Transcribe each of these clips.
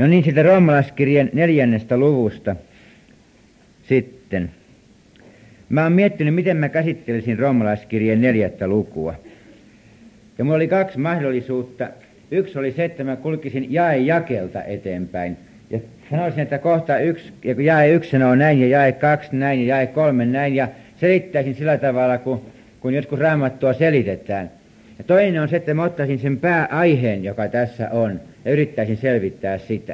No niin, siitä roomalaiskirjeen 4. luvusta sitten. Mä oon miettinyt, miten mä käsittelisin roomalaiskirjeen 4. lukua. Ja mulla oli 2 mahdollisuutta. Yksi oli se, että mä kulkisin jae jakelta eteenpäin. Ja sanoisin, että kohta 1, ja kun jae 1 sanoo näin, ja jae 2 näin, ja jae 3 näin, ja selittäisin sillä tavalla, kun jotkut raamattua selitetään. Ja toinen on se, että mä ottaisin sen pääaiheen, joka tässä on, ja yrittäisin selvittää sitä.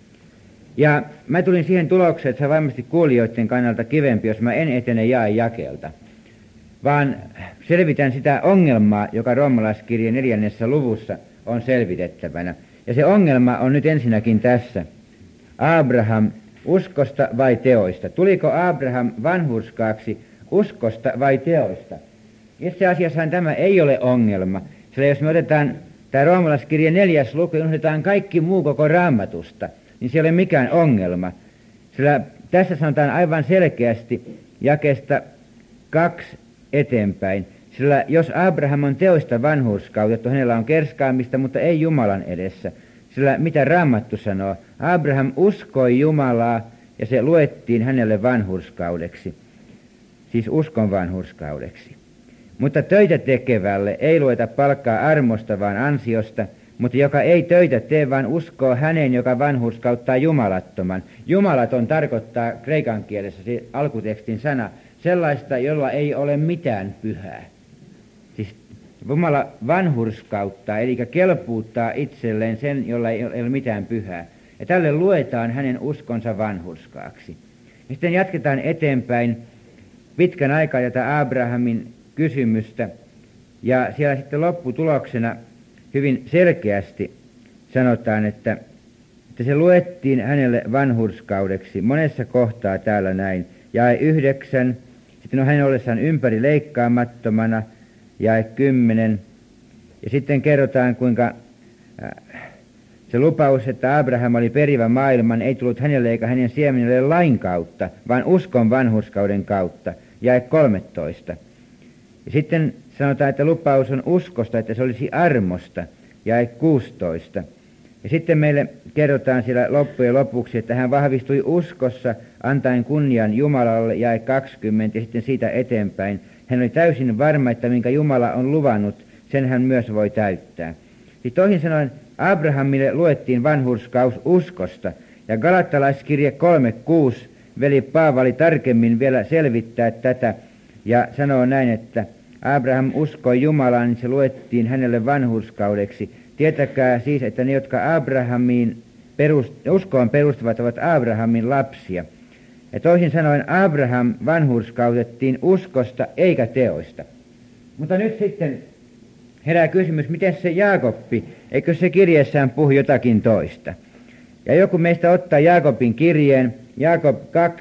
Ja mä tulin siihen tulokseen, että se on varmasti kuulijoiden kannalta kivempi, jos mä en etene jae jakelta, vaan selvitän sitä ongelmaa, joka roomalaiskirjeen 4. luvussa on selvitettävänä. Ja se ongelma on nyt ensinnäkin tässä. Abraham, uskosta vai teoista? Tuliko Abraham vanhurskaaksi uskosta vai teoista? Itse asiassa tämä ei ole ongelma, sillä jos me otetaan tämä roomalaiskirjeen 4. luku ja unohdetaan kaikki muu koko Raamatusta, niin se ei ole mikään ongelma. Sillä tässä sanotaan aivan selkeästi jakeesta 2 eteenpäin. Sillä jos Abraham on teoista vanhurskautettu, hänellä on kerskaamista, mutta ei Jumalan edessä. Sillä mitä Raamattu sanoo? Abraham uskoi Jumalaa ja se luettiin hänelle vanhurskaudeksi. Siis uskon vanhurskaudeksi. Mutta töitä tekevälle ei lueta palkkaa armosta vaan ansiosta, mutta joka ei töitä tee, vaan uskoo häneen, joka vanhurskauttaa jumalattoman. Jumalaton tarkoittaa kreikan kielessä, se alkutekstin sana, sellaista, jolla ei ole mitään pyhää. Siis Jumala vanhurskauttaa, eli kelpuuttaa itselleen sen, jolla ei ole mitään pyhää. Ja tälle luetaan hänen uskonsa vanhurskaaksi. Ja sitten jatketaan eteenpäin pitkän aikaa tätä Abrahamin kysymystä. Ja siellä sitten lopputuloksena hyvin selkeästi sanotaan, että se luettiin hänelle vanhurskaudeksi. Monessa kohtaa täällä näin. Jae 9, sitten on hänen ollessaan ympäri leikkaamattomana, jae 10. Ja sitten kerrotaan, kuinka se lupaus, että Abraham oli perivä maailman, ei tullut hänelle eikä hänen siemenelle lain kautta, vaan uskon vanhurskauden kautta, jae 13. Ja sitten sanotaan, että lupaus on uskosta, että se olisi armosta, jae 16. Ja sitten meille kerrotaan siellä loppujen lopuksi, että hän vahvistui uskossa, antaen kunnian Jumalalle, jae 20, ja sitten siitä eteenpäin. Hän oli täysin varma, että minkä Jumala on luvannut, sen hän myös voi täyttää. Siis toisin sanoen Abrahamille luettiin vanhurskaus uskosta, ja Galattalaiskirje 3:6 veli Paavali tarkemmin vielä selvittää tätä, ja sanoo näin, että Abraham uskoi Jumalaan, niin se luettiin hänelle vanhurskaudeksi. Tietäkää siis, että ne, jotka Abrahamiin uskoon perustuvat, ovat Abrahamin lapsia. Ja toisin sanoen Abraham vanhurskautettiin uskosta eikä teoista. Mutta nyt sitten herää kysymys, miten se Jaakobbi, eikö se kirjeessään puhu jotakin toista? Ja joku meistä ottaa Jaakobin kirjeen, Jaakob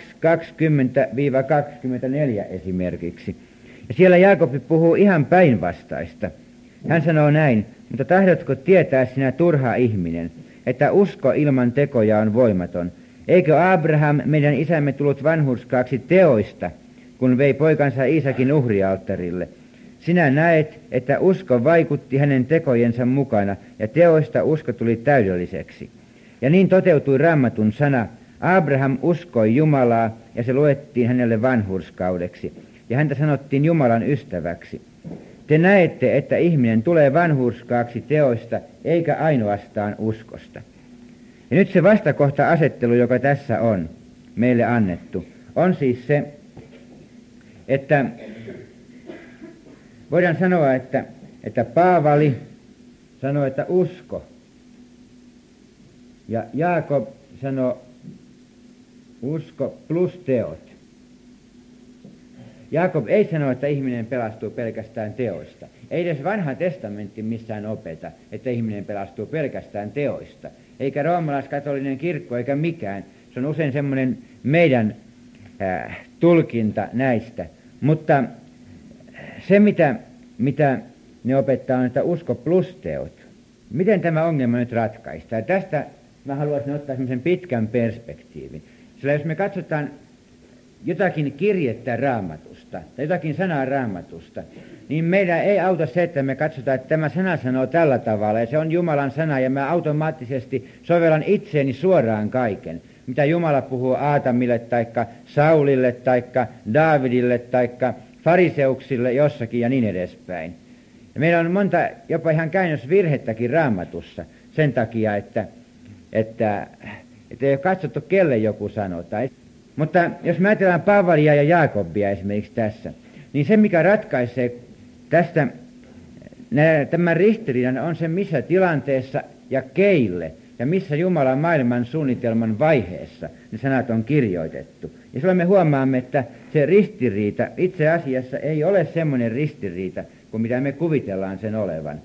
2:20-24 esimerkiksi. Ja siellä Jaakob puhuu ihan päinvastaista. Hän sanoo näin, mutta tahdotko tietää sinä turha ihminen, että usko ilman tekoja on voimaton? Eikö Abraham, meidän isämme, tullut vanhurskaaksi teoista, kun vei poikansa Iisakin uhrialttarille? Sinä näet, että usko vaikutti hänen tekojensa mukana, ja teoista usko tuli täydelliseksi. Ja niin toteutui Raamatun sana, Abraham uskoi Jumalaa, ja se luettiin hänelle vanhurskaudeksi. Ja häntä sanottiin Jumalan ystäväksi. Te näette, että ihminen tulee vanhurskaaksi teoista, eikä ainoastaan uskosta. Ja nyt se vastakohta-asettelu, joka tässä on meille annettu, on siis se, että voidaan sanoa, että Paavali sanoi, että usko. Ja Jaakob sanoi usko plus teot. Jaakob ei sano, että ihminen pelastuu pelkästään teoista. Ei edes vanha testamentti missään opeta, että ihminen pelastuu pelkästään teoista. Eikä roomalaiskatolinen kirkko eikä mikään. Se on usein semmoinen meidän tulkinta näistä. Mutta se, mitä ne opettaa, on, että usko plus teot. Miten tämä ongelma nyt ratkaistaan? Tästä mä haluaisin ottaa semmoisen pitkän perspektiivin. Sillä jos me katsotaan jotakin kirjettä Raamatusta tai jotakin sanaa Raamatusta, niin meidän ei auta se, että me katsotaan, että tämä sana sanoo tällä tavalla ja se on Jumalan sana ja mä automaattisesti sovellan itseeni suoraan kaiken, mitä Jumala puhuu Aatamille taikka Saulille taikka Daavidille taikka fariseuksille jossakin ja niin edespäin. Ja meillä on monta jopa ihan käännösvirhettäkin Raamatussa sen takia, että ei ole katsottu, kelle joku sanotaan. Mutta jos me ajatellaan Paavalia ja Jaakobia esimerkiksi tässä, niin se mikä ratkaisee tästä tämän ristiriidan on se, missä tilanteessa ja keille ja missä Jumalan maailman suunnitelman vaiheessa ne sanat on kirjoitettu. Ja silloin me huomaamme, että se ristiriita itse asiassa ei ole semmoinen ristiriita kuin mitä me kuvitellaan sen olevan.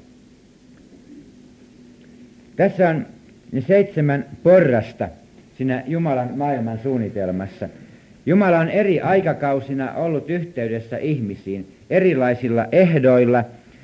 Tässä on ne 7 porrasta siinä Jumalan maailman suunnitelmassa. Jumala on eri aikakausina ollut yhteydessä ihmisiin erilaisilla ehdoilla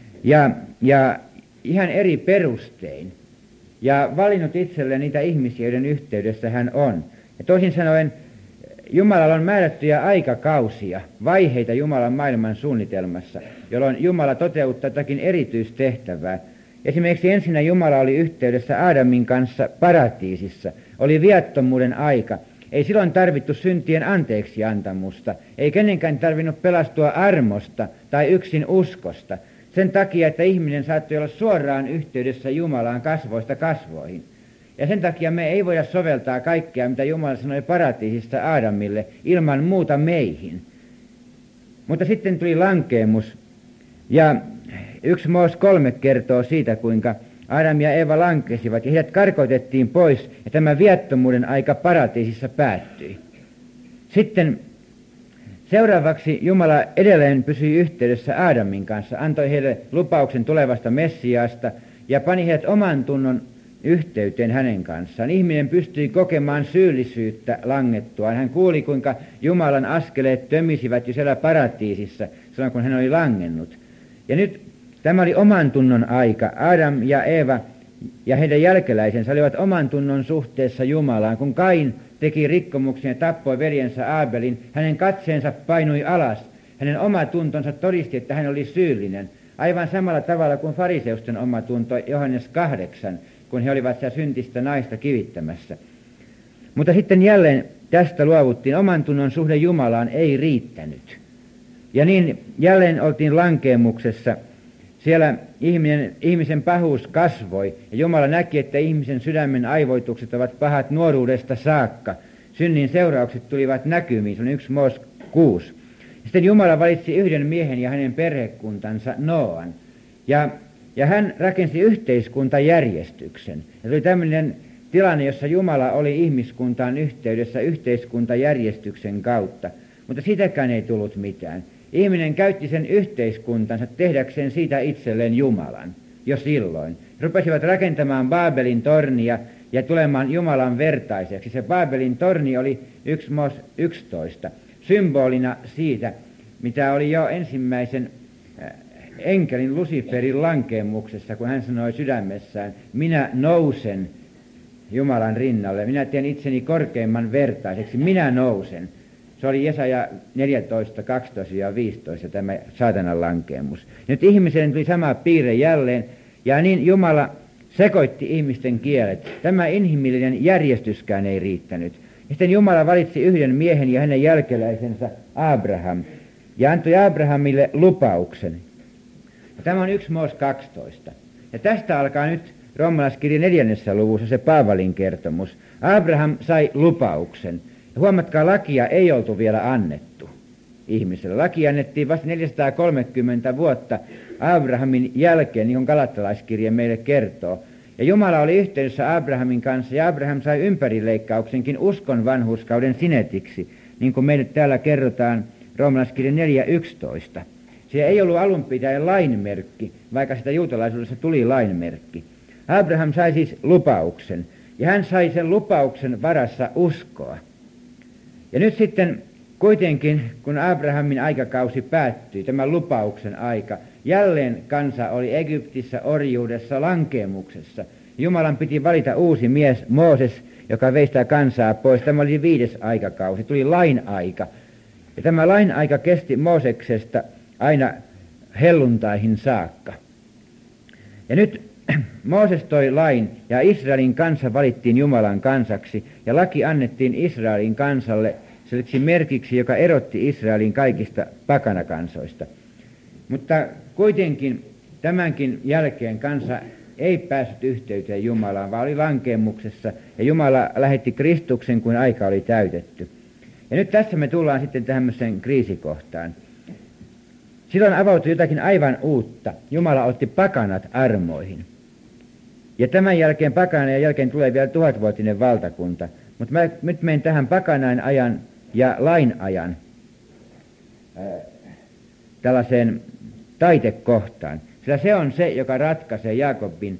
ja ihan eri perustein. Ja valinnut itselleen niitä ihmisiä, joiden yhteydessä hän on. Ja toisin sanoen, Jumalalla on määrättyjä aikakausia, vaiheita Jumalan maailman suunnitelmassa, jolloin Jumala toteuttaa jotakin erityistehtävää. Esimerkiksi ensinnä Jumala oli yhteydessä Aadamin kanssa paratiisissa, oli viattomuuden aika. Ei silloin tarvittu syntien anteeksiantamusta, ei kenenkään tarvinnut pelastua armosta tai yksin uskosta, sen takia, että ihminen saattoi olla suoraan yhteydessä Jumalaan kasvoista kasvoihin. Ja sen takia me ei voida soveltaa kaikkea, mitä Jumala sanoi paratiisista Aadamille, ilman muuta meihin. Mutta sitten tuli lankeemus, ja 1 Moos 3 kertoo siitä, kuinka Adam ja Eeva lankesivat, ja heidät karkoitettiin pois, ja tämä viattomuuden aika paratiisissa päättyi. Sitten seuraavaksi Jumala edelleen pysyi yhteydessä Aadamin kanssa, antoi heille lupauksen tulevasta Messiaasta, ja pani heidät oman tunnon yhteyteen hänen kanssaan. Ihminen pystyi kokemaan syyllisyyttä langettuaan. Hän kuuli, kuinka Jumalan askeleet tömisivät jo siellä paratiisissa, silloin kun hän oli langennut. Ja nyt tämä oli oman tunnon aika. Adam ja Eeva ja heidän jälkeläisensä olivat oman tunnon suhteessa Jumalaan. Kun Kain teki rikkomuksen ja tappoi veljensä Aabelin, hänen katseensa painui alas. Hänen oma tuntonsa todisti, että hän oli syyllinen. Aivan samalla tavalla kuin fariseusten oma tunto Johannes 8, kun he olivat sitä syntistä naista kivittämässä. Mutta sitten jälleen tästä luovuttiin. Oman tunnon suhde Jumalaan ei riittänyt. Ja niin jälleen oltiin lankeemuksessa. Siellä ihmisen pahuus kasvoi, ja Jumala näki, että ihmisen sydämen aivoitukset ovat pahat nuoruudesta saakka. Synnin seuraukset tulivat näkymiin, se on 1 Moos 6. Sitten Jumala valitsi yhden miehen ja hänen perhekuntansa Nooan, ja hän rakensi yhteiskuntajärjestyksen. Ja tuli tämmöinen tilanne, jossa Jumala oli ihmiskuntaan yhteydessä yhteiskuntajärjestyksen kautta, mutta sitäkään ei tullut mitään. Ihminen käytti sen yhteiskuntansa tehdäkseen siitä itselleen Jumalan, jo silloin. Rupesivat rakentamaan Baabelin tornia ja tulemaan Jumalan vertaiseksi. Se Baabelin torni oli 1 Moos 11, symbolina siitä, mitä oli jo ensimmäisen enkelin Luciferin lankeemuksessa, kun hän sanoi sydämessään, minä nousen Jumalan rinnalle, minä teen itseni korkeimman vertaiseksi, minä nousen. Se oli Jesaja 14, 12 ja 15 tämä saatanan lankeemus. Nyt ihmiselle tuli sama piirre jälleen, ja niin Jumala sekoitti ihmisten kielet. Tämä inhimillinen järjestyskään ei riittänyt. Ja sitten Jumala valitsi yhden miehen ja hänen jälkeläisensä Abraham, ja antoi Abrahamille lupauksen. Ja tämä on 1 Moos 12. Ja tästä alkaa nyt Roomalaiskirjan 4. luvussa se Paavalin kertomus. Abraham sai lupauksen. Ja huomatkaa, lakia ei oltu vielä annettu ihmiselle. Laki annettiin vasta 430 vuotta Abrahamin jälkeen, niin kuin Galattalaiskirja meille kertoo. Ja Jumala oli yhteydessä Abrahamin kanssa, ja Abraham sai ympärileikkauksenkin uskon vanhurskauden sinetiksi, niin kuin meille täällä kerrotaan Roomalaiskirjan 4.11. Se ei ollut alun pitäen lainmerkki, vaikka sitä juutalaisuudessa tuli lainmerkki. Abraham sai siis lupauksen, ja hän sai sen lupauksen varassa uskoa. Ja nyt sitten kuitenkin, kun Abrahamin aikakausi päättyi, tämän lupauksen aika, jälleen kansa oli Egyptissä orjuudessa lankeemuksessa. Jumalan piti valita uusi mies, Mooses, joka vei sitä kansaa pois. Tämä oli 5. aikakausi, tuli lain aika. Ja tämä lain aika kesti Mooseksesta aina helluntaihin saakka. Ja nyt Mooses toi lain ja Israelin kansa valittiin Jumalan kansaksi ja laki annettiin Israelin kansalle selliksi merkiksi, joka erotti Israelin kaikista pakanakansoista. Mutta kuitenkin tämänkin jälkeen kansa ei päässyt yhteyteen Jumalaan, vaan oli lankemuksessa ja Jumala lähetti Kristuksen, kun aika oli täytetty. Ja nyt tässä me tullaan sitten tämmöiseen kriisikohtaan. Silloin avautui jotakin aivan uutta. Jumala otti pakanat armoihin. Ja tämän jälkeen pakanain jälkeen tulee vielä 1000-vuotinen valtakunta. Mutta mä nyt menen tähän pakanain ajan ja lain ajan tällaiseen taitekohtaan. Sillä se on se, joka ratkaisee Jaakobin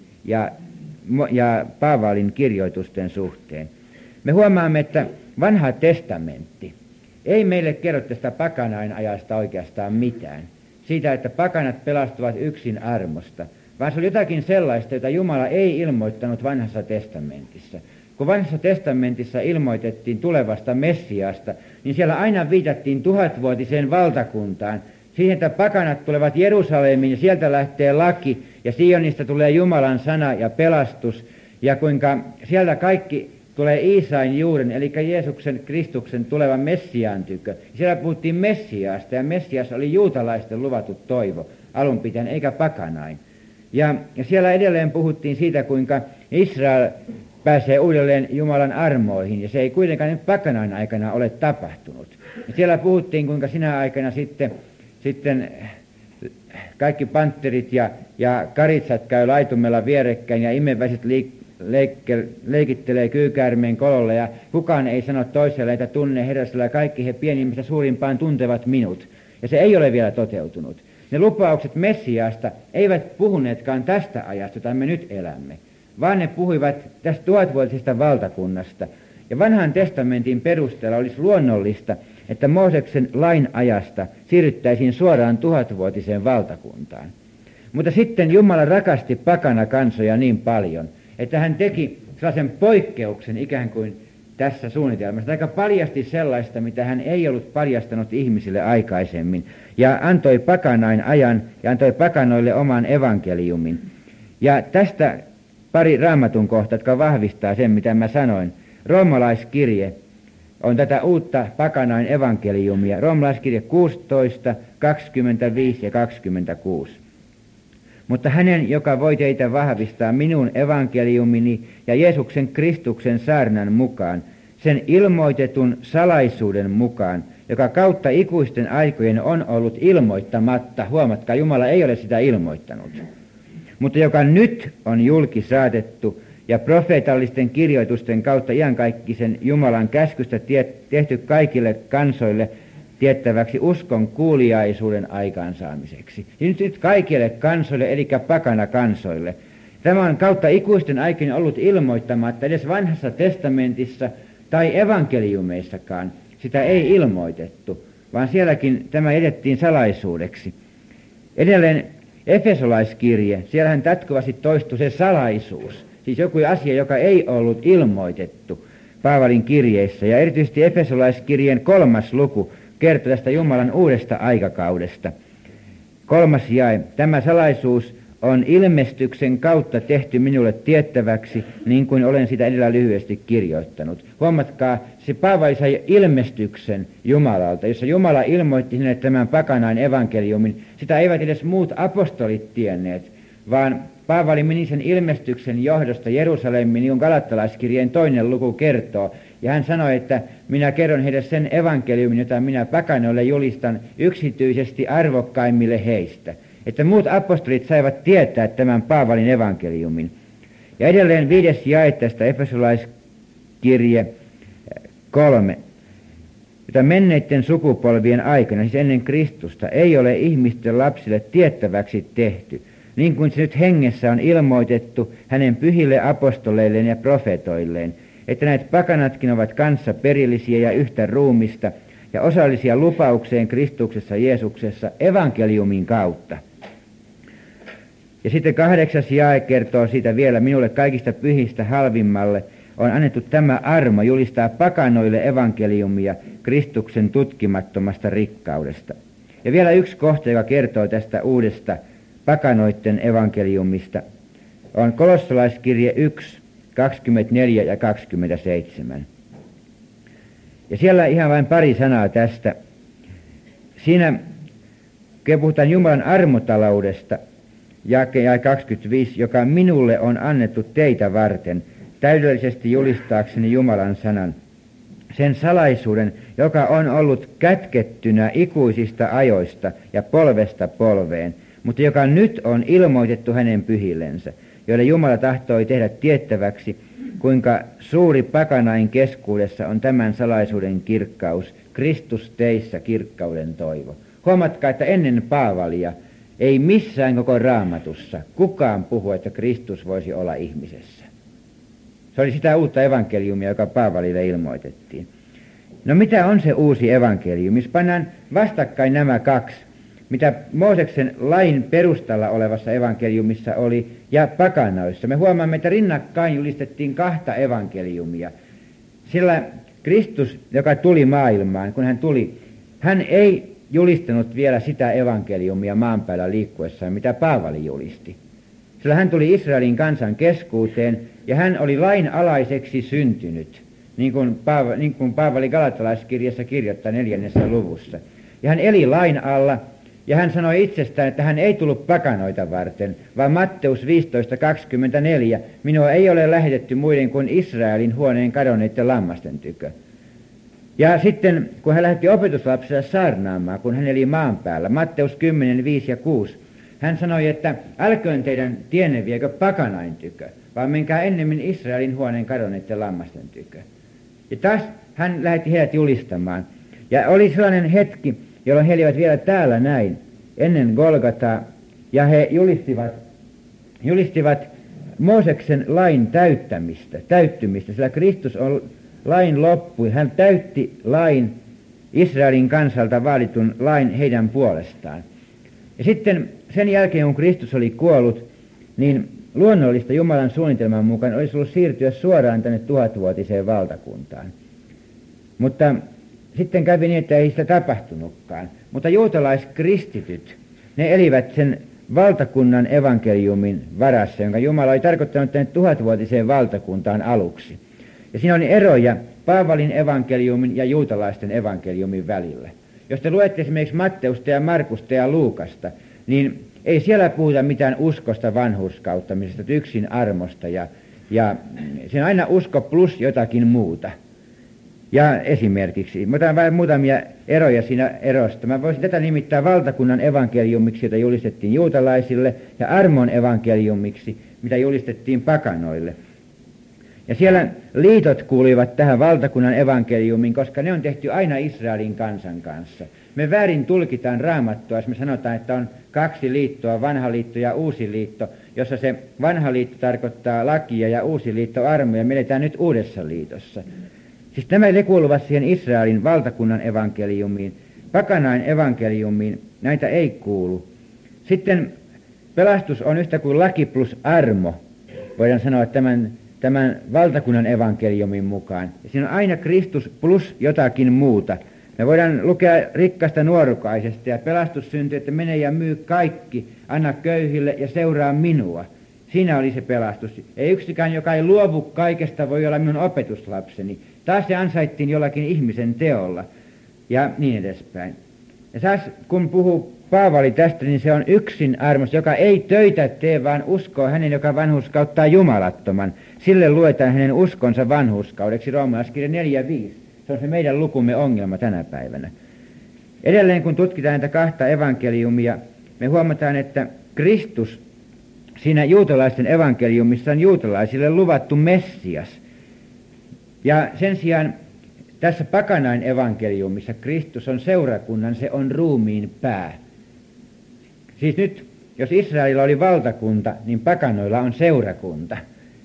ja Paavalin kirjoitusten suhteen. Me huomaamme, että vanha testamentti ei meille kerro tästä pakanain ajasta oikeastaan mitään. Siitä, että pakanat pelastuvat yksin armosta, vaan se oli jotakin sellaista, jota Jumala ei ilmoittanut vanhassa testamentissa. Kun vanhassa testamentissa ilmoitettiin tulevasta Messiasta, niin siellä aina viitattiin 1000-vuotiseen valtakuntaan, siihen, että pakanat tulevat Jerusalemiin ja sieltä lähtee laki ja Sionista tulee Jumalan sana ja pelastus ja kuinka sieltä kaikki tulee Iisain juuren, eli Jeesuksen Kristuksen tulevan Messiaan tykö. Siellä puhuttiin Messiaasta ja Messias oli juutalaisten luvattu toivo alun pitäen eikä pakanain. Ja siellä edelleen puhuttiin siitä, kuinka Israel pääsee uudelleen Jumalan armoihin ja se ei kuitenkaan nyt pakanain aikana ole tapahtunut. Ja siellä puhuttiin, kuinka sinä aikana sitten kaikki pantterit ja karitsat käy laitumella vierekkäin ja imeväiset leikittelee kyykäärmeen kololla ja kukaan ei sano toiselle, että tunne Herra, sillä kaikki he pienimmistä suurimpaan tuntevat minut. Ja se ei ole vielä toteutunut. Ne lupaukset Messiaasta eivät puhuneetkaan tästä ajasta, jota me nyt elämme, vaan ne puhuivat tästä 1000-vuotisesta valtakunnasta. Ja vanhan testamentin perusteella olisi luonnollista, että Mooseksen lain ajasta siirryttäisiin suoraan 1000-vuotiseen valtakuntaan. Mutta sitten Jumala rakasti pakana kansoja niin paljon, että hän teki sellaisen poikkeuksen ikään kuin tässä suunnitelmassa, aika paljasti sellaista, mitä hän ei ollut paljastanut ihmisille aikaisemmin, ja antoi pakanain ajan ja antoi pakanoille oman evankeliumin. Ja tästä pari raamatun kohtaa, jotka vahvistaa sen, mitä mä sanoin. Roomalaiskirje on tätä uutta pakanain evankeliumia. Roomalaiskirje 16, 25 ja 26. Mutta hänen, joka voi teitä vahvistaa minun evankeliumini ja Jeesuksen Kristuksen saarnan mukaan, sen ilmoitetun salaisuuden mukaan, joka kautta ikuisten aikojen on ollut ilmoittamatta. Huomatkaa, Jumala ei ole sitä ilmoittanut. Mutta joka nyt on julki saatettu ja profeetallisten kirjoitusten kautta iankaikkisen Jumalan käskystä tehty kaikille kansoille tiettäväksi uskon kuuliaisuuden aikaansaamiseksi. Ja nyt kaikille kansoille, eli pakana kansoille. Tämä on kautta ikuisten aikojen ollut ilmoittamatta edes vanhassa testamentissa tai evankeliumeissakaan. Sitä ei ilmoitettu, vaan sielläkin tämä edettiin salaisuudeksi. Edelleen Efesolaiskirje, siellähän jatkuvasti toistui se salaisuus. Siis joku asia, joka ei ollut ilmoitettu Paavalin kirjeissä. Ja erityisesti Efesolaiskirjeen 3. luku kertoo tästä Jumalan uudesta aikakaudesta. 3. jae. Tämä salaisuus on ilmestyksen kautta tehty minulle tiettäväksi, niin kuin olen sitä edellä lyhyesti kirjoittanut. Huomatkaa, se Paavali sai ilmestyksen Jumalalta, jossa Jumala ilmoitti sinne tämän pakanain evankeliumin. Sitä eivät edes muut apostolit tienneet, vaan Paavali meni sen ilmestyksen johdosta Jerusalemiin, niin kuin Galattalaiskirjeen 2. luku kertoo. Ja hän sanoi, että minä kerron heille sen evankeliumin, jota minä pakanoille julistan yksityisesti arvokkaimmille heistä. Että muut apostolit saivat tietää tämän Paavalin evankeliumin. Ja edelleen 5. jae tästä Efesolaiskirje 3. Jota menneiden sukupolvien aikana, siis ennen Kristusta, ei ole ihmisten lapsille tiettäväksi tehty, niin kuin se nyt hengessä on ilmoitettu hänen pyhille apostoleilleen ja profetoilleen, että näitä pakanatkin ovat kanssa perillisiä ja yhtä ruumista ja osallisia lupaukseen Kristuksessa Jeesuksessa evankeliumin kautta. Ja sitten 8. jae kertoo siitä vielä minulle kaikista pyhistä halvimmalle, on annettu tämä armo julistaa pakanoille evankeliumia Kristuksen tutkimattomasta rikkaudesta. Ja vielä yksi kohta, joka kertoo tästä uudesta pakanoiden evankeliumista, on Kolossalaiskirje 1, 24 ja 27. Ja siellä ihan vain pari sanaa tästä. Siinä puhutaan Jumalan armotaloudesta, jae 25, joka minulle on annettu teitä varten, täydellisesti julistaakseni Jumalan sanan, sen salaisuuden, joka on ollut kätkettynä ikuisista ajoista ja polvesta polveen, mutta joka nyt on ilmoitettu hänen pyhillensä, joille Jumala tahtoi tehdä tiettäväksi, kuinka suuri pakanain keskuudessa on tämän salaisuuden kirkkaus, Kristus teissä kirkkauden toivo. Huomatkaa, että ennen Paavalia ei missään koko Raamatussa kukaan puhu, että Kristus voisi olla ihmisessä. Se oli sitä uutta evankeliumia, joka Paavalille ilmoitettiin. No mitä on se uusi evankeliumi? Jos pannaan vastakkain nämä kaksi, mitä Mooseksen lain perustalla olevassa evankeliumissa oli ja pakanoissa. Me huomaamme, että rinnakkain julistettiin kahta evankeliumia. Sillä Kristus, joka tuli maailmaan, kun hän tuli, hän ei julistanut vielä sitä evankeliumia maan päällä liikkuessaan, mitä Paavali julisti. Sillä hän tuli Israelin kansan keskuuteen ja hän oli lain alaiseksi syntynyt, niin kuin Paavali Galatalaiskirjassa kirjoittaa 4. luvussa. Ja hän eli lain alla ja hän sanoi itsestään, että hän ei tullut pakanoita varten, vaan Matteus 15.24, minua ei ole lähetetty muiden kuin Israelin huoneen kadonneiden lammasten tykö. Ja sitten, kun hän lähetti opetuslapsia saarnaamaan, kun hän eli maan päällä, Matteus 10, 5 ja 6, hän sanoi, että älköön teidän tienne viekö pakanain tykö, vaan menkää ennemmin Israelin huoneen kadonneiden lammasten tykö. Ja taas hän lähetti heidät julistamaan. Ja oli sellainen hetki, jolloin he olivat vielä täällä näin, ennen Golgataa, ja he julistivat Mooseksen lain täyttymistä, sillä Kristus on lain loppu. Hän täytti lain, Israelin kansalta vaaditun lain heidän puolestaan. Ja sitten sen jälkeen, kun Kristus oli kuollut, niin luonnollista Jumalan suunnitelman mukaan olisi ollut siirtyä suoraan tänne 1000-vuotiseen valtakuntaan. Mutta sitten kävi niin, että ei sitä tapahtunutkaan. Mutta juutalaiskristityt, ne elivät sen valtakunnan evankeliumin varassa, jonka Jumala oli tarkoittanut tänne 1000-vuotiseen valtakuntaan aluksi. Ja siinä oli eroja Paavalin evankeliumin ja juutalaisten evankeliumin välillä. Jos te luette esimerkiksi Matteusta ja Markusta ja Luukasta, niin ei siellä puhuta mitään uskosta vanhurskauttamisesta, yksin armosta ja siinä on aina usko plus jotakin muuta. Ja esimerkiksi, mä otan vain muutamia eroja siinä erosta. Mä voisin tätä nimittää valtakunnan evankeliumiksi, jota julistettiin juutalaisille, ja armon evankeliumiksi, mitä julistettiin pakanoille. Ja siellä liitot kuuluivat tähän valtakunnan evankeliumiin, koska ne on tehty aina Israelin kansan kanssa. Me väärin tulkitaan Raamattua, jos me sanotaan, että on 2 liittoa, vanha liitto ja uusi liitto, jossa se vanha liitto tarkoittaa lakia ja uusi liitto armoja. Me eletään nyt uudessa liitossa. Siis nämä kuuluvat siihen Israelin valtakunnan evankeliumiin, pakanain evankeliumiin, näitä ei kuulu. Sitten pelastus on yhtä kuin laki plus armo, voidaan sanoa tämän valtakunnan evankeliumin mukaan. Ja siinä on aina Kristus plus jotakin muuta. Me voidaan lukea rikkaasta nuorukaisesta ja pelastus syntyy, että mene ja myy kaikki, anna köyhille ja seuraa minua. Siinä oli se pelastus. Ei yksikään, joka ei luovu kaikesta, voi olla minun opetuslapseni. Taas se ansaittiin jollakin ihmisen teolla ja niin edespäin. Ja taas kun puhuu Paavali tästä, niin se on yksin armos, joka ei töitä tee, vaan uskoo hänen, joka vanhurskauttaa jumalattoman. Sille luetaan hänen uskonsa vanhurskaudeksi, Roomalaiskirja 4:5. Se on se meidän lukumme ongelma tänä päivänä. Edelleen kun tutkitaan näitä kahta evankeliumia, me huomataan, että Kristus siinä juutalaisten evankeliumissa on juutalaisille luvattu Messias. Ja sen sijaan tässä pakanain evankeliumissa Kristus on seurakunnan, se on ruumiin pää. Siis nyt, jos Israelilla oli valtakunta, niin pakanoilla on seurakunta.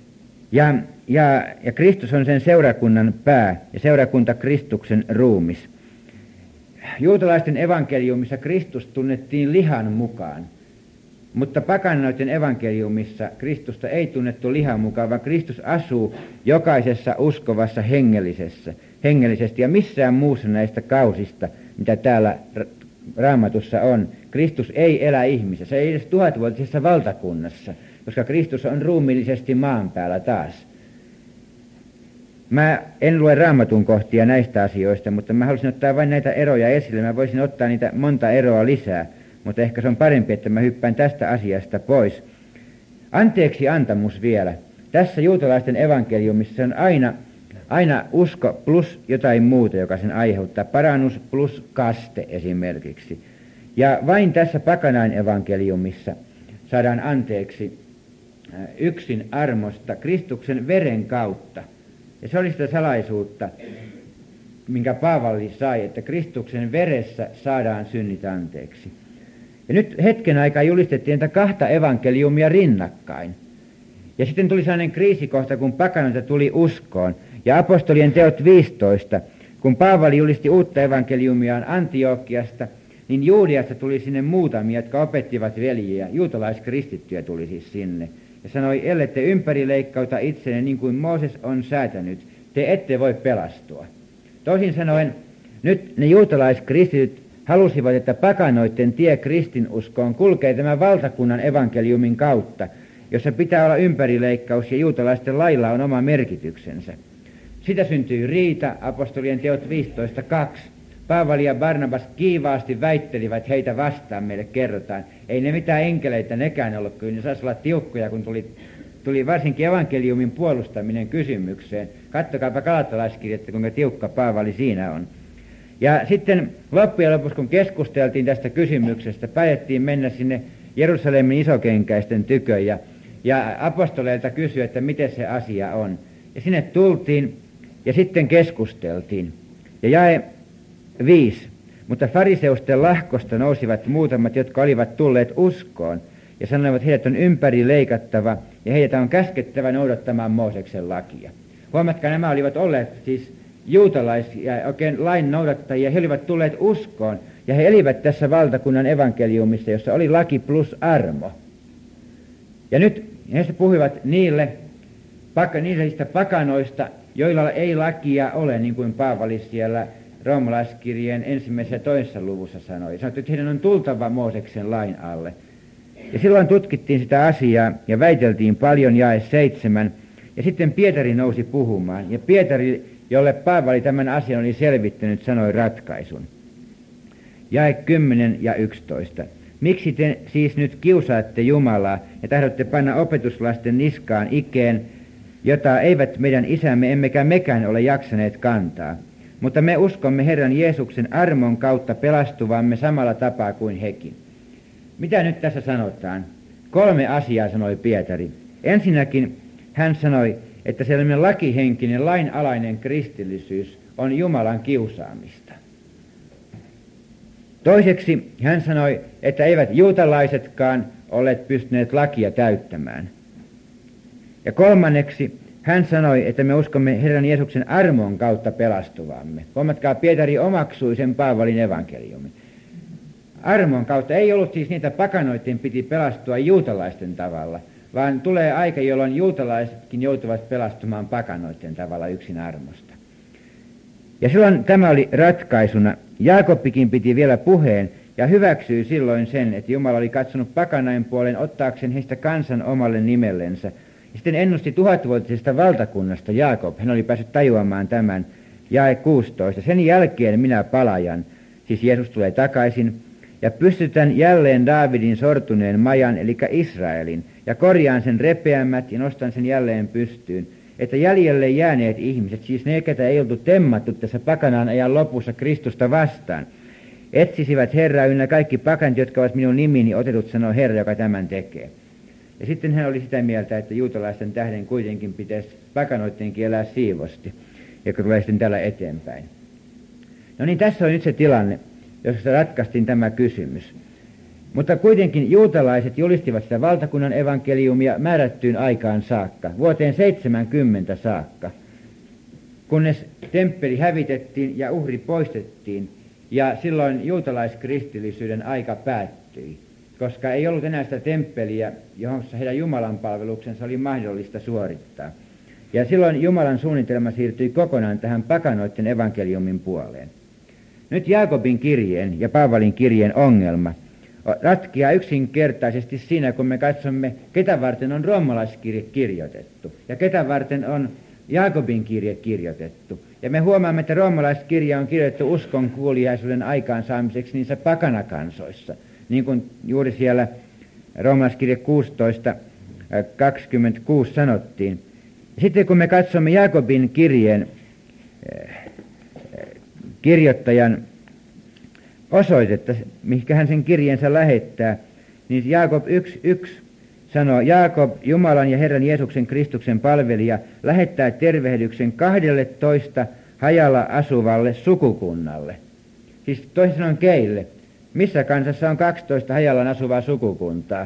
Ja Kristus on sen seurakunnan pää ja seurakunta Kristuksen ruumis. Juutalaisten evankeliumissa Kristus tunnettiin lihan mukaan. Mutta pakanoiden evankeliumissa Kristusta ei tunnettu lihan mukaan, vaan Kristus asuu jokaisessa uskovassa hengellisesti. Ja missään muussa näistä kausista, mitä täällä Raamatussa on, Kristus ei elä ihmisessä, ei edes 1000-vuotisessa valtakunnassa, koska Kristus on ruumiillisesti maan päällä taas. Mä en lue Raamatun kohtia näistä asioista, mutta mä halusin ottaa vain näitä eroja esille. Mä voisin ottaa niitä monta eroa lisää, mutta ehkä se on parempi, että mä hyppään tästä asiasta pois. Anteeksi antamus vielä. Tässä juutalaisten evankeliumissa on aina usko plus jotain muuta, joka sen aiheuttaa. Parannus plus kaste esimerkiksi. Ja vain tässä pakanain evankeliumissa saadaan anteeksi yksin armosta Kristuksen veren kautta. Ja se oli sitä salaisuutta, minkä Paavali sai, että Kristuksen veressä saadaan synnit anteeksi. Ja nyt hetken aikaa julistettiin näitä kahta evankeliumia rinnakkain. Ja sitten tuli sellainen kriisikohta, kun pakanoita tuli uskoon. Ja apostolien teot 15, kun Paavali julisti uutta evankeliumiaan Antiokiasta, niin Juudeasta tuli sinne muutamia, jotka opettivat veljiä. Juutalaiskristittyjä tuli siis sinne. Ja sanoi, ellette ympärileikkauta itsenne niin kuin Mooses on säätänyt, te ette voi pelastua. Toisin sanoen, nyt ne juutalaiskristityt halusivat, että pakanoiden tie kristinuskoon kulkee tämän valtakunnan evankeliumin kautta, jossa pitää olla ympärileikkaus ja juutalaisten lailla on oma merkityksensä. Sitä syntyi riita, apostolien teot 15.2. Paavali ja Barnabas kiivaasti väittelivät heitä vastaan, meille kerrotaan. Ei ne mitään enkeleitä nekään ollut, kyllä ne saisi olla tiukkoja, kun tuli varsinkin evankeliumin puolustaminen kysymykseen. Kattokaapa Galatalaiskirjettä, kuinka tiukka Paavali siinä on. Ja sitten loppujen lopuksi, kun keskusteltiin tästä kysymyksestä, päätettiin mennä sinne Jerusalemin isokenkäisten tykö ja apostoleilta kysyä, että miten se asia on. Ja sinne tultiin ja sitten keskusteltiin. Ja jae 5. Mutta fariseusten lahkosta nousivat muutamat, jotka olivat tulleet uskoon, ja sanoivat, että heidät on ympäri leikattava, ja heitä on käskettävä noudattamaan Mooseksen lakia. Huomatkaa, nämä olivat olleet siis juutalaisia, oikein lain noudattajia, he olivat tulleet uskoon, ja he elivät tässä valtakunnan evankeliumissa, jossa oli laki plus armo. Ja nyt he puhuivat niille pakanoista, joilla ei lakia ole, niin kuin Paavali siellä roomalaiskirjeen 1. ja 2. luvussa sanoi. Sanoi, että heidän on tultava Mooseksen lain alle. Ja silloin tutkittiin sitä asiaa ja väiteltiin paljon, jae 7. Ja sitten Pietari nousi puhumaan. Ja Pietari, jolle Paavali tämän asian oli selvittänyt, sanoi ratkaisun. Jae 10 ja 11. Miksi te siis nyt kiusaatte Jumalaa ja tahdotte panna opetuslasten niskaan ikeen, jota eivät meidän isämme emmekä mekään ole jaksaneet kantaa? Mutta me uskomme Herran Jeesuksen armon kautta pelastuvamme samalla tapaa kuin hekin. Mitä nyt tässä sanotaan? 3 asiaa sanoi Pietari. Ensinnäkin hän sanoi, että sellainen lakihenkinen, lainalainen kristillisyys on Jumalan kiusaamista. Toiseksi hän sanoi, että eivät juutalaisetkaan olleet pystyneet lakia täyttämään. Ja kolmanneksi hän sanoi, että me uskomme Herran Jeesuksen armon kautta pelastuvamme. Huomatkaa, Pietari omaksui sen Paavalin evankeliumin. Armon kautta ei ollut siis niitä pakanoiden piti pelastua juutalaisten tavalla, vaan tulee aika, jolloin juutalaisetkin joutuvat pelastumaan pakanoiden tavalla yksin armosta. Ja silloin tämä oli ratkaisuna. Jaakobikin piti vielä puheen ja hyväksyi silloin sen, että Jumala oli katsonut pakanain puolen ottaakseen heistä kansan omalle nimellensä. Ja sitten ennusti 1000-vuotisesta valtakunnasta Jaakob. Hän oli päässyt tajuamaan tämän, jae 16. Sen jälkeen minä palajan, siis Jeesus tulee takaisin, ja pystytän jälleen Daavidin sortuneen majan, eli Israelin, ja korjaan sen repeämät ja nostan sen jälleen pystyyn, että jäljelle jääneet ihmiset, siis ne, ketä ei oltu temmattu tässä pakanaan ajan lopussa Kristusta vastaan, etsisivät Herraa ynnä kaikki pakanit, jotka ovat minun nimini otetut, sanoo Herra, joka tämän tekee. Ja sitten hän oli sitä mieltä, että juutalaisten tähden kuitenkin pitäisi pakanoittenkin elää siivosti, joka tulee sitten tällä eteenpäin. No niin, tässä on nyt se tilanne, jossa ratkaistiin tämä kysymys. Mutta kuitenkin juutalaiset julistivat sitä valtakunnan evankeliumia määrättyyn aikaan saakka, vuoteen 70 saakka, kunnes temppeli hävitettiin ja uhri poistettiin, ja silloin juutalaiskristillisyyden aika päättyi. koska ei ollut enää sitä temppeliä, johon heidän Jumalan palveluksensa oli mahdollista suorittaa. Ja silloin Jumalan suunnitelma siirtyi kokonaan tähän pakanoiden evankeliumin puoleen. Nyt Jaakobin kirjeen ja Paavalin kirjeen ongelma ratkeaa yksinkertaisesti siinä, kun me katsomme, ketä varten on roomalaiskirje kirjoitettu ja ketä varten on Jaakobin kirje kirjoitettu. Ja me huomaamme, että roomalaiskirja on kirjoitettu uskon kuuliaisuuden aikaansaamiseksi niissä pakanakansoissa, niin kuin juuri siellä roomalaiskirje 16:26 sanottiin. Sitten kun me katsomme Jaakobin kirjeen kirjoittajan osoitetta, mihinkä hän sen kirjeensä lähettää, niin Jaakob 1:1 sanoo, Jaakob, Jumalan ja Herran Jeesuksen Kristuksen palvelija, lähettää tervehdyksen 12 hajalla asuvalle sukukunnalle. Siis toisin sanoen keille. Missä kansassa on 12 hajallaan asuvaa sukukuntaa?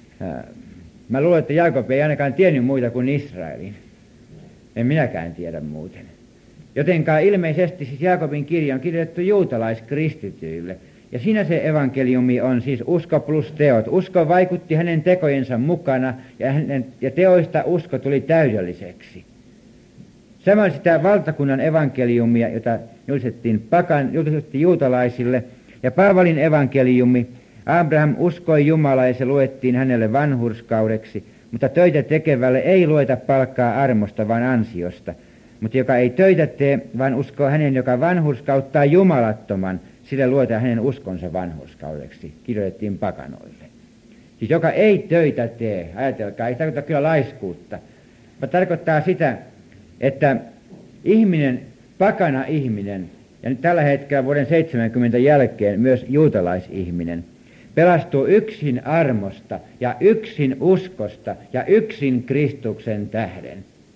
Mä luulen, että Jaakob ei ainakaan tiennyt muita kuin Israelin. En minäkään tiedä muuten. Jotenka ilmeisesti siis Jaakobin kirja on kirjoitettu juutalaiskristityille. Ja siinä se evankeliumi on siis usko plus teot. Usko vaikutti hänen tekojensa mukana ja teoista usko tuli täydelliseksi. Samoin sitä valtakunnan evankeliumia, jota julistettiin juutalaisille, ja Paavalin evankeliumi, Abraham uskoi Jumalaa ja se luettiin hänelle vanhurskaudeksi, mutta töitä tekevälle ei lueta palkkaa armosta, vaan ansiosta. Mutta joka ei töitä tee, vaan uskoo hänen, joka vanhurskauttaa jumalattoman, sille luetaan hänen uskonsa vanhurskaudeksi, kirjoitettiin pakanoille. Siis joka ei töitä tee, ajatelkaa, ei tarkoita kyllä laiskuutta, vaan tarkoittaa sitä, että ihminen, pakana ihminen, ja nyt tällä hetkellä vuoden 70 jälkeen myös juutalaisihminen, pelastuu yksin armosta ja yksin uskosta ja yksin Kristuksen tähden.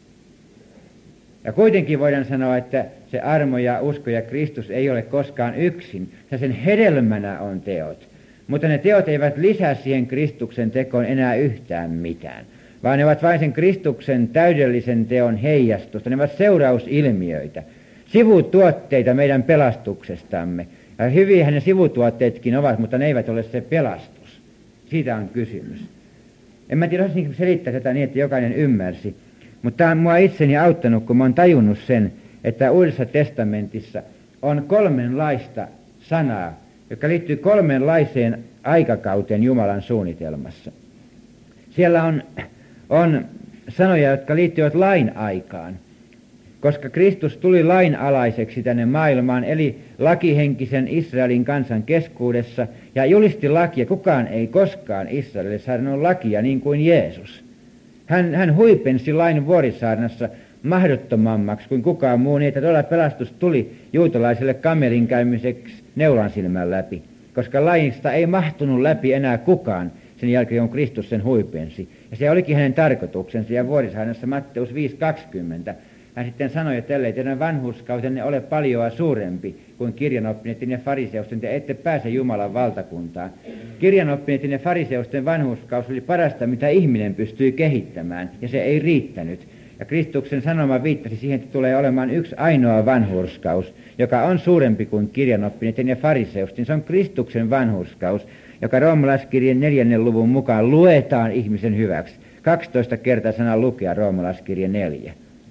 Ja kuitenkin voidaan sanoa, että se armo ja usko ja Kristus ei ole koskaan yksin. Sen hedelmänä on teot. Mutta ne teot eivät lisää siihen Kristuksen tekoon enää yhtään mitään, vaan ne ovat vain sen Kristuksen täydellisen teon heijastusta. Ne ovat seurausilmiöitä, sivutuotteita meidän pelastuksestamme. Ja hyviä ne sivutuotteetkin ovat, mutta ne eivät ole se pelastus. Siitä on kysymys. En mä tiedä, osasinko selittää tätä niin, että jokainen ymmärsi. Mutta tämä on mua itseni auttanut, kun mä oon tajunnut sen, että Uudessa testamentissa on 3 sanaa, jotka liittyy 3 aikakauteen Jumalan suunnitelmassa. Siellä on sanoja, jotka liittyvät lain aikaan, koska Kristus tuli lainalaiseksi tänne maailmaan, eli lakihenkisen Israelin kansan keskuudessa, ja julisti lakia. Kukaan ei koskaan Israelille saanut lakia niin kuin Jeesus. Hän huipensi lain vuorisaarnassa mahdottomammaksi kuin kukaan muu, niin että todella pelastus tuli juutalaisille kamelin käymiseksi neulan silmän läpi, koska laista ei mahtunut läpi enää kukaan sen jälkeen, kun Kristus sen huipensi. Ja se olikin hänen tarkoituksensa, ja vuorisaarnassa Matteus 5:20 hän sitten sanoi, että ellei teidän vanhurskautenne ole paljoa suurempi kuin kirjanoppineiden ja fariseusten, te ette pääse Jumalan valtakuntaan. Kirjanoppineiden ja fariseusten vanhurskaus oli parasta, mitä ihminen pystyy kehittämään, ja se ei riittänyt. Ja Kristuksen sanoma viittasi siihen, että tulee olemaan yksi ainoa vanhurskaus, joka on suurempi kuin kirjanoppineiden ja fariseusten. Se on Kristuksen vanhurskaus, joka roomalaiskirjeen 4. luvun mukaan luetaan ihmisen hyväksi. 12 kertaa sana lukea roomalaiskirje 4.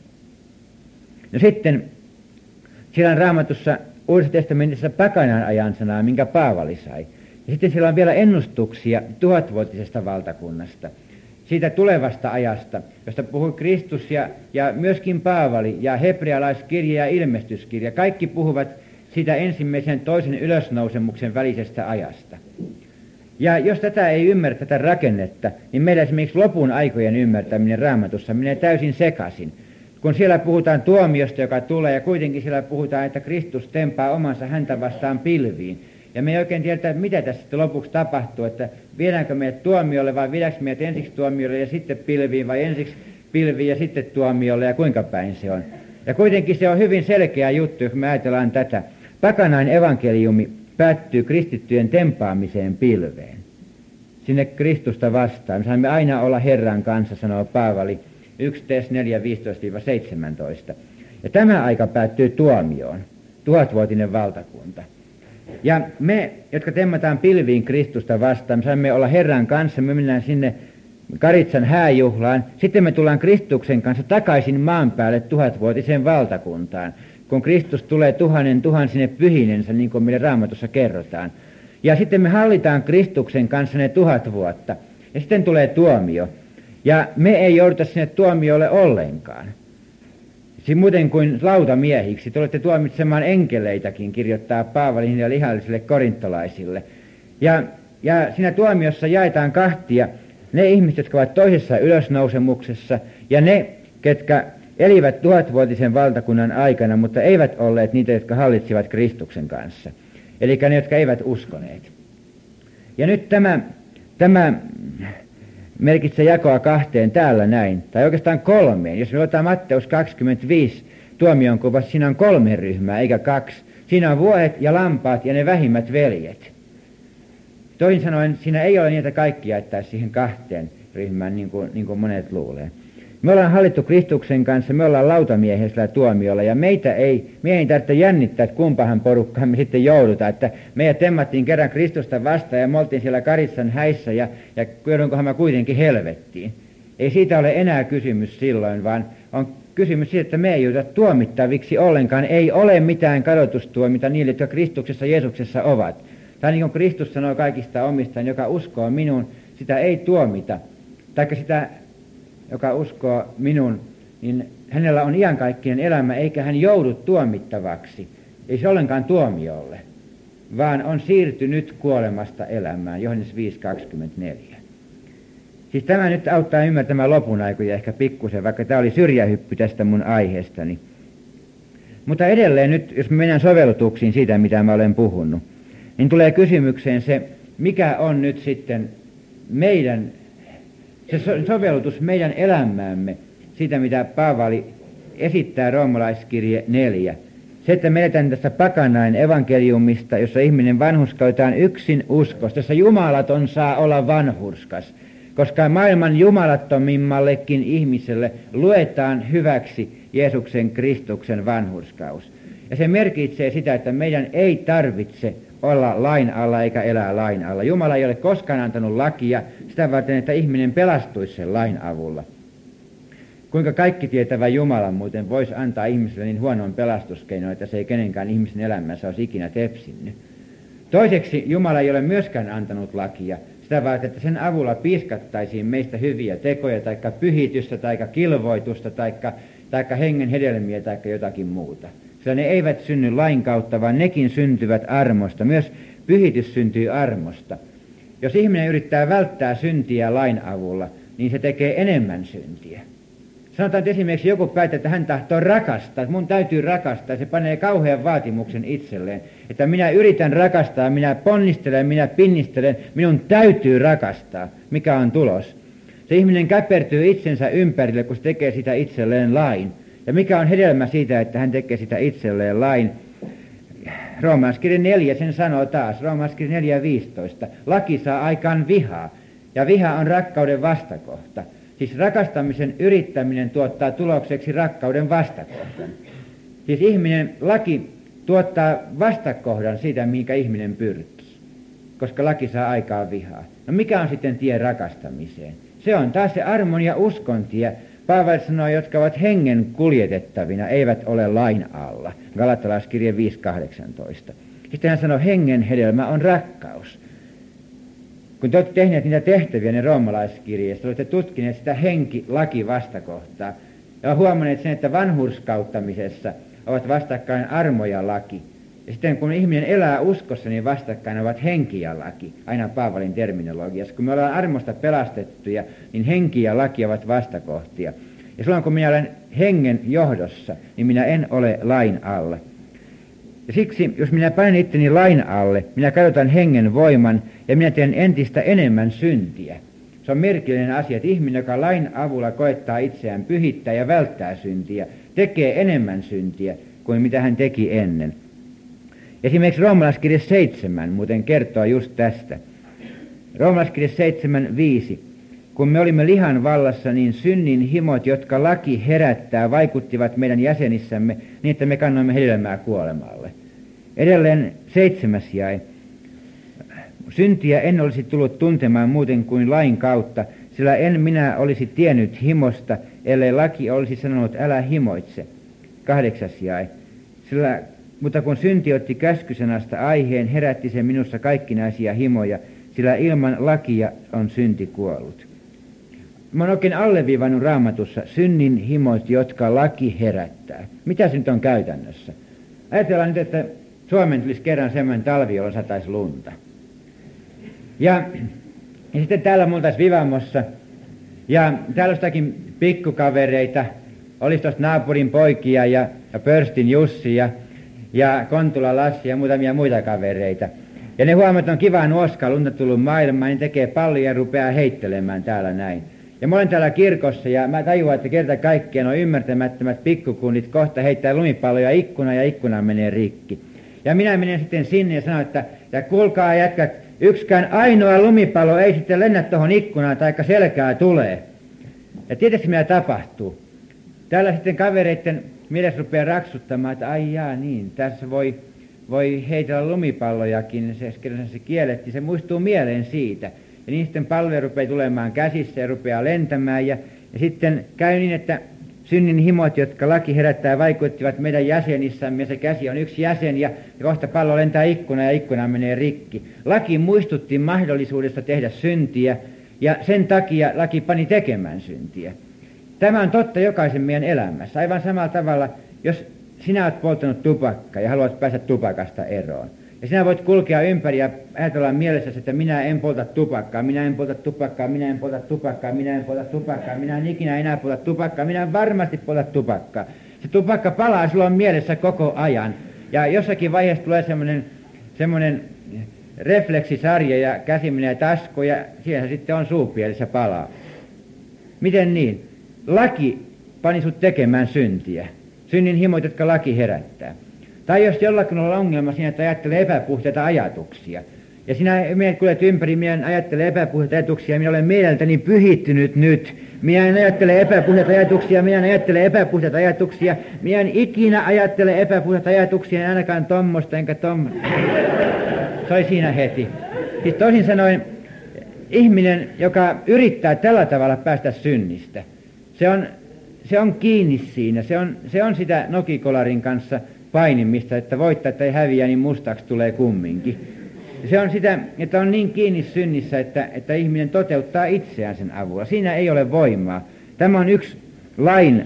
No sitten siellä on Raamatussa Uudessa testamentissa pakanan ajan sanaa, minkä Paavali sai. Ja sitten siellä on vielä ennustuksia 1000-vuotisesta valtakunnasta, siitä tulevasta ajasta, josta puhui Kristus ja myöskin Paavali ja hebrealaiskirja ja ilmestyskirja. Kaikki puhuvat siitä ensimmäisen toisen ylösnousemuksen välisestä ajasta. Ja jos tätä ei ymmärrä, tätä rakennetta, niin meillä esimerkiksi lopun aikojen ymmärtäminen Raamatussa menee täysin sekaisin. Kun siellä puhutaan tuomiosta, joka tulee, ja kuitenkin siellä puhutaan, että Kristus tempaa omansa häntä vastaan pilviin. Ja me ei oikein tiedä, mitä tässä sitten lopuksi tapahtuu, että viedäänkö meidät tuomiolle vai viedäänkö meidät ensiksi tuomiolle ja sitten pilviin, vai ensiksi pilviin ja sitten tuomiolle, ja kuinka päin se on. Ja kuitenkin se on hyvin selkeä juttu, jos me ajatellaan tätä. Pakanain evankeliumi päättyy kristittyjen tempaamiseen pilveen, sinne Kristusta vastaan. Me saamme aina olla Herran kanssa, sanoo Paavali. 1 Tes 4:15-17. Ja tämä aika päättyy tuomioon, 1000-vuotinen valtakunta. Ja me, jotka temmataan pilviin Kristusta vastaan, me saamme olla Herran kanssa, me mennään sinne Karitsan hääjuhlaan, sitten me tullaan Kristuksen kanssa takaisin maan päälle 1000-vuotiseen valtakuntaan, kun Kristus tulee tuhansine pyhinensä, niin kuin meille Raamatussa kerrotaan. Ja sitten me hallitaan Kristuksen kanssa ne 1000 vuotta, ja sitten tulee tuomio. Ja me ei jouduta sinne tuomiolle ollenkaan. Siis muuten kuin lautamiehiksi, te olette tuomitsemaan enkeleitäkin, kirjoittaa Paavali ja lihallisille korintolaisille. Ja siinä tuomiossa jaetaan kahtia ne ihmiset, jotka ovat toisessa ylösnousemuksessa, ja ne, ketkä elivät 1000-vuotisen valtakunnan aikana, mutta eivät olleet niitä, jotka hallitsivat Kristuksen kanssa. Eli ne, jotka eivät uskoneet. Ja nyt tämä merkitsee jakoa 2 täällä näin, tai oikeastaan 3. Jos me otetaan Matteus 25 tuomionkuvassa, siinä on 3 ryhmää, eikä 2. Siinä on vuohet ja lampaat ja ne vähimmät veljet. Toisin sanoen, siinä ei ole niitä kaikkia jättää siihen 2 ryhmään, niin kuin monet luulee. Me ollaan hallittu Kristuksen kanssa, me ollaan lautamiehisellä tuomiolla, ja meidän ei tarvitse jännittää, että kumpahan porukkaan me sitten joudutaan, että meidät temmattiin kerran Kristusta vastaan, ja me oltiin siellä Karitsan häissä, ja joudunkohan me kuitenkin helvettiin. Ei siitä ole enää kysymys silloin, vaan on kysymys siitä, että me ei jouduta tuomittaviksi ollenkaan. Ei ole mitään kadotustuomita niille, jotka Kristuksessa Jeesuksessa ovat. Tai niin kuin Kristus sanoo kaikista omistaan, joka uskoo minuun, sitä ei tuomita. Taikka sitä, joka uskoo minun, niin hänellä on iankaikkinen elämä, eikä hän joudu tuomittavaksi. Ei se ollenkaan tuomiolle, vaan on siirtynyt kuolemasta elämään. Johannes 5:24. Siis tämä nyt auttaa ymmärtämään lopun aikoja ehkä pikkusen, vaikka tämä oli syrjähyppy tästä mun aiheestani. Mutta edelleen nyt, jos me mennään sovellutuksiin siitä, mitä mä olen puhunut, niin tulee kysymykseen se, mikä on nyt sitten se sovellutus meidän elämäämme, siitä mitä Paavali esittää roomalaiskirje 4. Se, että me eletään tästä pakanain evankeliumista, jossa ihminen vanhurskautetaan yksin uskosta, jossa jumalaton saa olla vanhurskas, koska maailman jumalattomimmallekin ihmiselle luetaan hyväksi Jeesuksen Kristuksen vanhurskaus. Ja se merkitsee sitä, että meidän ei tarvitse olla lain alla eikä elää lain alla. Jumala ei ole koskaan antanut lakia sitä varten, että ihminen pelastuisi sen lain avulla. Kuinka kaikki tietävä Jumala muuten voisi antaa ihmiselle niin huonoon pelastuskeinoon, että se ei kenenkään ihmisen elämässä olisi ikinä tepsinnyt. Toiseksi Jumala ei ole myöskään antanut lakia sitä varten, että sen avulla piiskattaisiin meistä hyviä tekoja, taikka pyhitystä, taikka kilvoitusta, taikka hengen hedelmiä, taikka jotakin muuta. Sillä ne eivät synny lain kautta, vaan nekin syntyvät armosta. Myös pyhitys syntyy armosta. Jos ihminen yrittää välttää syntiä lain avulla, niin se tekee enemmän syntiä. Sanotaan, että esimerkiksi joku päättää, että hän tahtoo rakastaa, että mun täytyy rakastaa. Se panee kauhean vaatimuksen itselleen, että minä yritän rakastaa, minä ponnistelen, minä pinnistelen, minun täytyy rakastaa. Mikä on tulos? Se ihminen käpertyy itsensä ympärille, kun se tekee sitä itselleen lain. Ja mikä on hedelmä siitä, että hän tekee sitä itselleen lain? Roomalaiskirje 4 sen sanoo taas, Roomalaiskirje 4:15. Laki saa aikaan vihaa, ja viha on rakkauden vastakohta. Siis rakastamisen yrittäminen tuottaa tulokseksi rakkauden vastakohdan. Siis laki tuottaa vastakohdan siitä, mihinkä ihminen pyrkii, koska laki saa aikaan vihaa. No mikä on sitten tie rakastamiseen? Se on taas se armon ja uskon tie. Paavali sanoo, jotka ovat hengen kuljetettavina, eivät ole lain alla. Galatalaiskirje 5:18. Sitten hän sanoo, hengen hedelmä on rakkaus. Kun te olette tehneet niitä tehtäviä, ne roomalaiskirjeistä, olette tutkineet sitä henki-laki-vastakohtaa ja huomanneet sen, että vanhurskauttamisessa ovat vastakkain armo ja laki. Ja sitten kun ihminen elää uskossa, niin vastakkain ovat henki ja laki, aina Paavalin terminologiassa. Kun me ollaan armosta pelastettuja, niin henki ja laki ovat vastakohtia. Ja silloin kun minä olen hengen johdossa, niin minä en ole lain alla. Ja siksi, jos minä panen itteni lain alle, minä kadotan hengen voiman ja minä teen entistä enemmän syntiä. Se on merkillinen asia, että ihminen, joka lain avulla koettaa itseään pyhittää ja välttää syntiä, tekee enemmän syntiä kuin mitä hän teki ennen. Esimerkiksi Roomalaiskirje 7 muuten kertoo just tästä. Roomalaiskirje 7:5. Kun me olimme lihan vallassa, niin synnin himot, jotka laki herättää, vaikuttivat meidän jäsenissämme niin, että me kannoimme hedelmää kuolemalle. Edelleen 7. jae. Syntiä en olisi tullut tuntemaan muuten kuin lain kautta, sillä en minä olisi tiennyt himosta, ellei laki olisi sanonut älä himoitse. 8. jae. Mutta kun synti otti käskysanasta aiheen, herätti se minussa kaikkinaisia himoja, sillä ilman lakia on synti kuollut. Mä oon oikein alleviivannut Raamatussa synnin himot, jotka laki herättää. Mitä se nyt on käytännössä? Ajatellaan nyt, että Suomeen tulisi kerran semmoinen talvi, jolloin sataisi lunta. Ja sitten täällä me oltaisiin Vivamossa, ja täällä olisi jotakin pikkukavereita, olisi tuosta naapurin poikia ja Pörstin Jussi ja Kontula Lassi ja muutamia muita kavereita. Ja ne huomaat, että on kiva nuoska, lunta tullut maailmaan, niin tekee pallia ja rupeaa heittelemään täällä näin. Ja mä olen täällä kirkossa ja mä tajuan, että kerta kaikkiaan on ymmärtämättömät pikkukunnit kohta heittää lumipalloja ikkunaan ja ikkuna menee rikki. Ja minä menen sitten sinne ja sanon, että ja kuulkaa jätkät, yksikään ainoa lumipallo ei sitten lennä tuohon ikkunaan taikka selkää tulee. Ja tietysti mitä tapahtuu. Täällä sitten kavereiden mielessä rupeaa raksuttamaan, että ai jaa niin, tässä voi heitellä lumipallojakin, se kielletti, se muistuu mieleen siitä. Ja niin sitten palloja rupeaa tulemaan käsissä ja rupeaa lentämään ja sitten käy niin, että synnin himot, jotka laki herättää, vaikuttivat meidän jäsenissämme, se käsi on yksi jäsen ja kohta pallo lentää ikkunaan ja ikkuna menee rikki. Laki muistutti mahdollisuudesta tehdä syntiä ja sen takia laki pani tekemään syntiä. Tämä on totta jokaisen meidän elämässä. Aivan samalla tavalla, jos sinä olet polttanut tupakkaa ja haluat päästä tupakasta eroon. Ja sinä voit kulkea ympäri ja ajatella mielessäsi, että minä en polta tupakkaa, minä en polta tupakkaa, minä en polta tupakkaa, minä en polta tupakkaa, minä en ikinä enää polta tupakkaa, minä en varmasti polta tupakkaa. Se tupakka palaa sulla on mielessä koko ajan. Ja jossakin vaiheessa tulee semmoinen refleksisarja ja käsi menee taskuun ja siellä sitten on suupielissä palaa. Miten niin? Laki pani sut tekemään syntiä. Synnin himot, jotka laki herättää. Tai jos jollakin on ongelma siinä, että ajattelee epäpuhtaita ajatuksia. Ja sinä kuljet ympäri, minä ajattelen epäpuhtaita ajatuksia, minä olen mieleltäni pyhittynyt nyt. Minä en ajattele epäpuhtaita ajatuksia, minä en ajattele epäpuhtaita ajatuksia. Minä en ikinä ajattele epäpuhtaita ajatuksia, en ainakaan tommosta enkä tommosta. Se oli siinä heti. Siis toisin sanoen, ihminen, joka yrittää tällä tavalla päästä synnistä, se on kiinni siinä. Se on sitä nokikolarin kanssa painimista, että voittaa, että ei häviä, niin mustaksi tulee kumminkin. Se on sitä, että on niin kiinni synnissä, että ihminen toteuttaa itseään sen avulla. Siinä ei ole voimaa. Tämä on yksi lain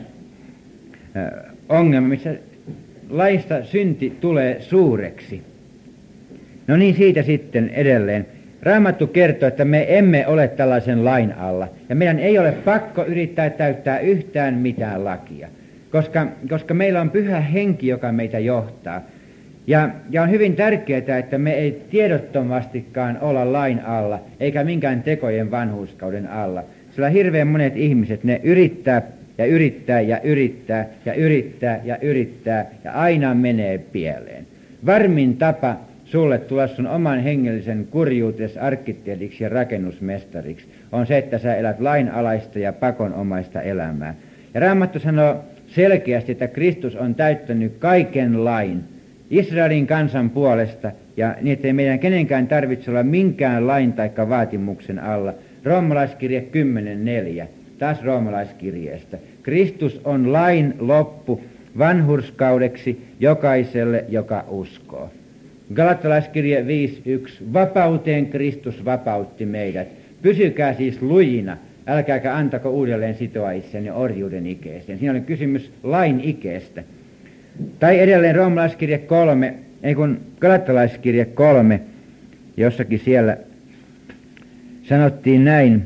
ongelma, missä laista synti tulee suureksi. No niin, siitä sitten edelleen. Raamattu kertoo, että me emme ole tällaisen lain alla, ja meidän ei ole pakko yrittää täyttää yhtään mitään lakia, koska meillä on pyhä henki, joka meitä johtaa. Ja on hyvin tärkeää, että me ei tiedottomastikaan olla lain alla, eikä minkään tekojen vanhurskauden alla. Sillä hirveän monet ihmiset, ne yrittää ja yrittää ja yrittää ja yrittää ja yrittää, ja aina menee pieleen. Varmin tapa sulle tulla sun oman hengellisen kurjuutesi arkkitehdiksi ja rakennusmestariksi on se, että sä elät lainalaista ja pakonomaista elämää. Ja Raamattu sanoo selkeästi, että Kristus on täyttänyt kaiken lain Israelin kansan puolesta, ja niin, ettei meidän kenenkään tarvitse olla minkään lain taikka vaatimuksen alla. Roomalaiskirje 10.4, taas roomalaiskirjeestä. Kristus on lain loppu vanhurskaudeksi jokaiselle, joka uskoo. Galattalaiskirje 5.1. Vapauteen Kristus vapautti meidät. Pysykää siis lujina, älkääkä antako uudelleen sitoa itseänne orjuuden ikeeseen. Siinä oli kysymys lain ikeestä. Tai edelleen roomalaiskirje 3, Galattalaiskirje 3, jossakin siellä sanottiin näin.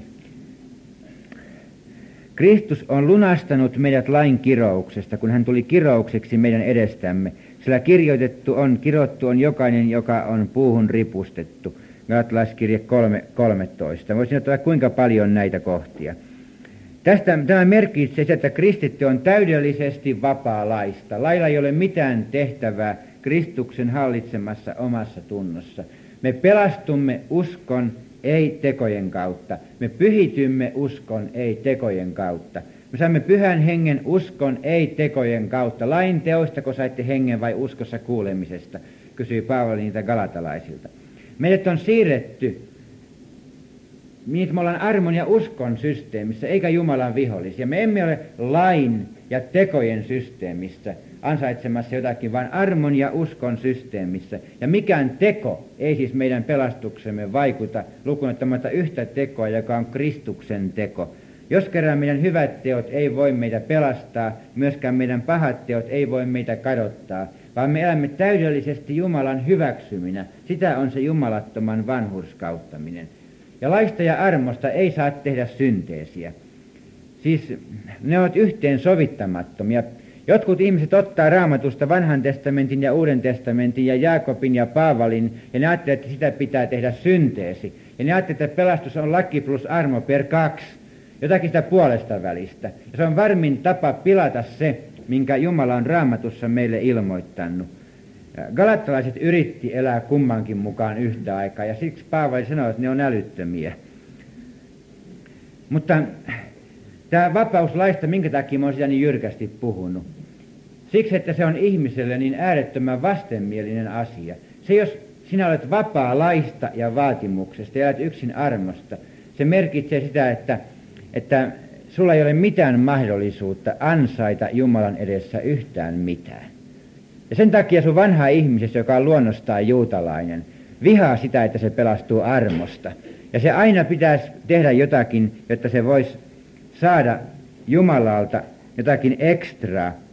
Kristus on lunastanut meidät lain kirouksesta, kun hän tuli kiroukseksi meidän edestämme. Sillä kirottu on jokainen, joka on puuhun ripustettu. Galattalaiskirje 3.13. Voisin ottaa kuinka paljon näitä kohtia. Tämä merkitsee sitä, että kristitty on täydellisesti vapaa laista. Lailla ei ole mitään tehtävää Kristuksen hallitsemassa omassa tunnossa. Me pelastumme uskon, ei tekojen kautta. Me pyhitymme uskon, ei tekojen kautta. Me saamme pyhän hengen uskon, ei tekojen kautta. Lain teostako saitte hengen vai uskossa kuulemisesta? kysyi Paavali niitä galatalaisilta. Meidät on siirretty, niin että me ollaan armon ja uskon systeemissä, eikä Jumalan vihollisia. Me emme ole lain ja tekojen systeemissä ansaitsemassa jotakin, vaan armon ja uskon systeemissä. Ja mikään teko ei siis meidän pelastuksemme vaikuta, lukuun ottamatta yhtä tekoa, joka on Kristuksen teko. Jos kerran meidän hyvät teot ei voi meitä pelastaa, myöskään meidän pahat teot ei voi meitä kadottaa, vaan me elämme täydellisesti Jumalan hyväksyminä. Sitä on se jumalattoman vanhurskauttaminen. Ja laista ja armosta ei saa tehdä synteesiä. Siis ne ovat yhteen sovittamattomia. Jotkut ihmiset ottaa Raamatusta Vanhan testamentin ja Uuden testamentin ja Jaakobin ja Paavalin, ja ne ajattelevat, että sitä pitää tehdä synteesi. Ja ne ajattelevat, että pelastus on laki plus armo per 2, jotakin sitä puolesta välistä. Ja se on varmin tapa pilata se, minkä Jumala on Raamatussa meille ilmoittanut. Galattalaiset yritti elää kummankin mukaan yhtä aikaa, ja siksi Paavali sanoi, että ne on älyttömiä. Mutta tämä vapauslaista, minkä takia mä oon sitä niin jyrkästi puhunut? Siksi, että se on ihmiselle niin äärettömän vastenmielinen asia. Se, jos sinä olet vapaa laista ja vaatimuksesta ja elät yksin armosta, se merkitsee sitä, että sulla ei ole mitään mahdollisuutta ansaita Jumalan edessä yhtään mitään. Ja sen takia sun vanha ihmisessä, joka on luonnostaan juutalainen, vihaa sitä, että se pelastuu armosta. Ja se aina pitäisi tehdä jotakin, jotta se voisi saada Jumalalta jotakin ekstraa,